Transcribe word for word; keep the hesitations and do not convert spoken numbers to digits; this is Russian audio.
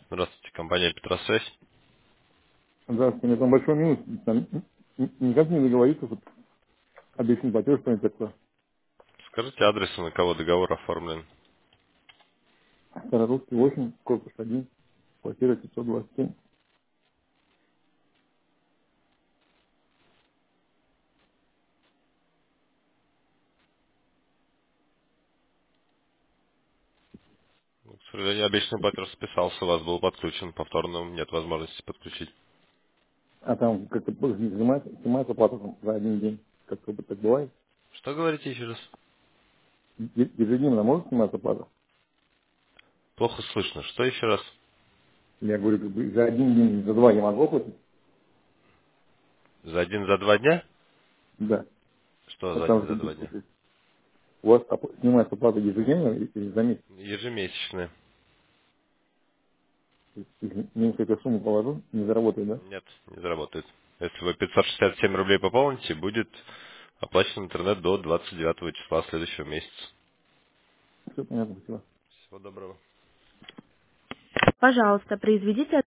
Здравствуйте, компания Петросвязь. Здравствуйте, у меня там большой минус. Там н- н- никак не договориться, вот, объяснить платеж, что-нибудь такое. Скажите адрес, на кого договор оформлен. Старорусский восемь, корпус один, квартира пятьсот двадцать семь. Ну, К сожалению, обещанный платеж списался, у вас был подключен, повторно нет возможности подключить. А там как-то позже не снимается, снимается плата там за один день. Как-то вот так бывает. Что говорите еще раз? Е- Ежедневно может сниматься плата? Плохо слышно. Что еще раз? Я говорю, как бы за один день, за два я могу оплатить? За один, за два дня? Да. Что Вот за там один, же за два дня? написано, у вас опла- снимается плата ежедневно и- или за месяц? Ежемесячные. То есть, если минус эту сумму положу, не заработает, да? Нет, не заработает. Если вы пятьсот шестьдесят семь рублей пополните, будет оплачен интернет до двадцать девятого числа следующего месяца. Все понятно, все. Всего доброго. Пожалуйста, произведите